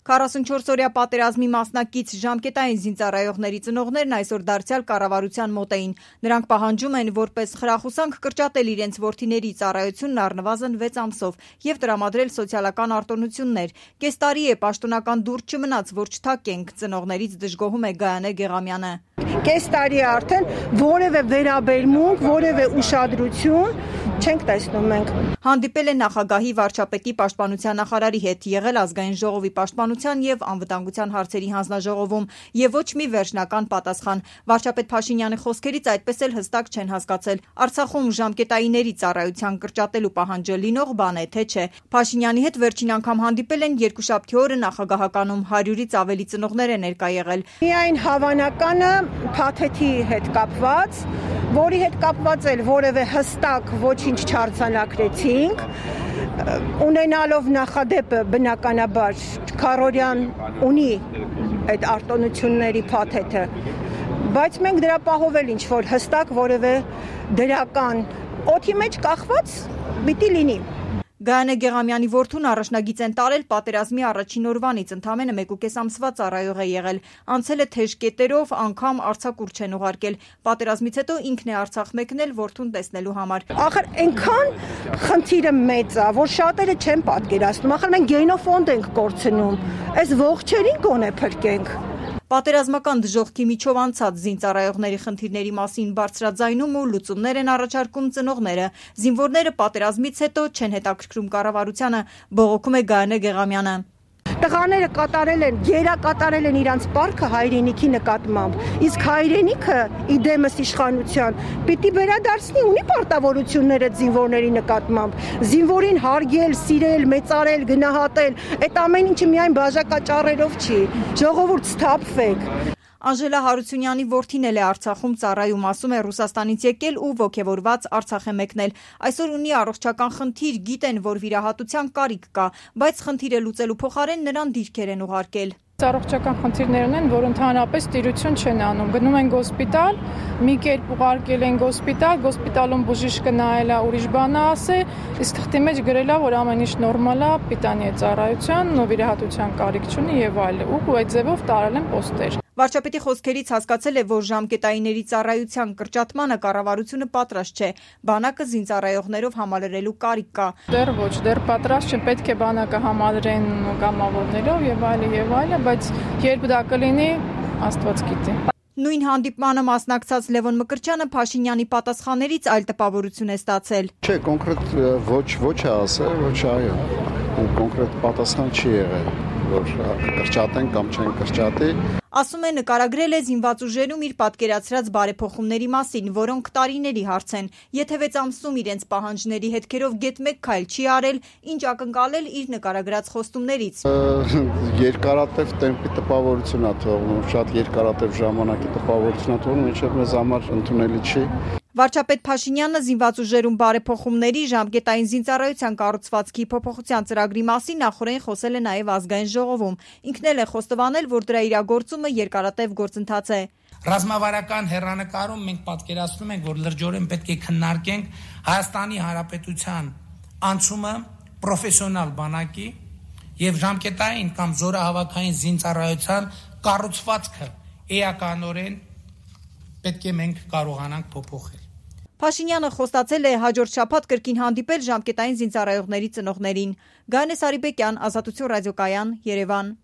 44-օրյա պատերազմի մասնակից ժամկետային զինծառայողների ծնողներն այսօր դարձյալ կառավարության մոտ էին։ Նրանք պահանջում են որպես խրախուսանք կրճատել իրենց որդիների ծառայությունն առնվազն 6 ամսով եւ տրամադրել սոցիալական արտոնություններ։ Կես տարի է պաշտոնական դուրս չմնաց, որ չթակենք, ծնողներից դժգոհում է Գայանե Գեղամյանը։ Կես տարի արդեն որևէ վերաբերմունք, որևէ ուշադրություն չենք տեսնում մենք։ Հանդիպել է նախագահի, վարչապետի, պաշտպանության նախարարի հետ, եղել ազգային ժողովի պաշտպանության եւ անվտանգության հարցերի հանձնաժողովում եւ ոչ մի վերջնական պատասխան։ Վարչապետ Փաշինյանի խոսքերից այդպես էլ հստակ չեն հասկացել Արցախում ժամկետայինների ծառայության կրճատելու պահանջը լինող բան է, թե չէ։ Փաշինյանի հետ վերջին անգամ հանդիպել են երկուշաբթի օրը նախագահականում 100-ից ավելի ծնողներ է ներկա եղել։ Միայն հավանականը փաթեթի հետ կապված, որի հետ կապված էլ որևէ հստակ ոչինչ չարձանագրեցինք, ունենալով նախադեպը բնականաբար Քարորյան ունի այդ արտոնությունների փաթեթը, բայց մենք դրա պահով էլ ինչ-որ հստակ որևէ դրական օդի մեջ կախված պիտի լինի։ Գայանե Գեղամյանի որդուն առաջնագիծ են տարել պատերազմի առաջին օրվանից, ընդամենը 1.5 ամսվա ծառայող է եղել։ Անցել է թեժ կետերով, անգամ արձակուրդ չեն ուղարկել։ Պատերազմից հետո ինքն է Արցախ մեկնել որդուն տեսնելու համար։ Ախր այնքան խնդիրը մեծ է, որ շատերը չեն պատկերացնում։ Ախր մենք գենոֆոնդ ենք կորցնում։ Այս ողջերին գոնե փրկենք։ Պատերազմական դժոխքի միջով անցած զինծառայողների խնդիրների մասին բարձրաձայնում ու լուծումներ են առաջարկում ծնողները։ Զինվորները պատերազմից հետո չեն հետաքրքրում կառավարությանը, բողոքում է Գայանե Գեղամյանը։ Տղաները գերակատարել են իրանց պարտքը հայրենիքի նկատմամբ, իսկ հայրենիքը իդեմս իշխանության պիտի վերադարձնի, ունի պարտավորությունները զինվորների նկատմամբ, զինվորին հարգել, սիրել, մեծարել, գնահատել, այդ ամեն ինչը միայն բաժակաճառերով չի, ժողովուրդ սթափվեք։ Անժելա Հարությունյանի որդին էլ է Արցախում ծառայում, ասում է Ռուսաստանից եկել ու ոգևորված Արցախ է մեկնել։ Այսօր ունի առողջական խնդիր, գիտեն, որ վիրահատության կարիք կա, բայց խնդիրը լուծելու փոխարեն նրան դիրքեր են ուղարկել։ Առողջական խնդիրներ ունեն, որ ընդհանրապես տիրություն չեն անում։ Գնում են հոսպիտալ, մի կերպ ուղարկել են հոսպիտալում բուժիշկը նայել է, ուրիշ բան է ասել, իսկ թղթի մեջ գրել է, որ ամեն ինչ նորմալ է, պիտանի է ծառայության, վիրահատության կարիք չունի եւ այլն։ Ու այդ ձևով տարել են պոստեր։ Վարչապետի խոսքերից հասկացել է, որ ժամկետայինների ծառայության կրճատմանը կառավարությունը պատրաստ չէ, բանակը զինծառայողներով համալրելու կարիք կա։ Դեռ ոչ, դեռ պատրաստ չեն, պետք է բանակը համալրեն կամավորներով եւ այլն, բայց երբ դա կլինի, Աստված գիտի։ Նույն հանդիպմանը մասնակցած Լևոն Մկրտչյանը Փաշինյանի պատասխաններից այլ տպավորություն է ստացել։ Չէ, կոնկրետ ոչ է ասել, ոչ այո։ Կոնկրետ պատասխան չի եղել, որ կրճատեն կամ չեն կրճատի։ Ասում է, նկարագրել է զինված ուժերում իր պատկերացրած բարեփոխումների մասին, որոնք տարիների հարց են։ Եթե 6 ամսում իրենց պահանջների հետքերով գեթ մեկ քայլ չի արել, ինչ ակնկալել իր նկարագրած խոստումներից։ Երկարատև տեմպի տպավորություն է թողնում, շատ երկարատև ժամանակի տպավորություն է թողնում, ինչը մեզ համար ընդունելի չի։ Վարչապետ Փաշինյանը զինված ուժերում բարեփոխումների, ժամկետային զինծառայության կառուցվածքի փոփոխության ծրագրի մասին նախորդին խոսել է նաև ազգային ժողովում։ Ինքն էլ է խոստովանել, որ դրա իրագործումը երկարատև գործընթաց է։ Ռազմավարական հեռանկարում մենք պատկերացնում ենք, որ լրջորեն պետք է քննարկենք Հայաստանի Հանրապետության անցումը պրոֆեսիոնալ բանակի եւ ժամկետային կամ զորահավաքային զինծառայության կառուցվածքը էականորեն պետք է մենք կարողանանք փոփոխել։ Փաշինյանը խոստացել է հաջորդ շաբաթ կրկին հանդիպել ժամկետային զինծառայողների ծնողներին։ Գայանե Սարիբեկյան, Ազատություն ռադիոկայան, Երևան։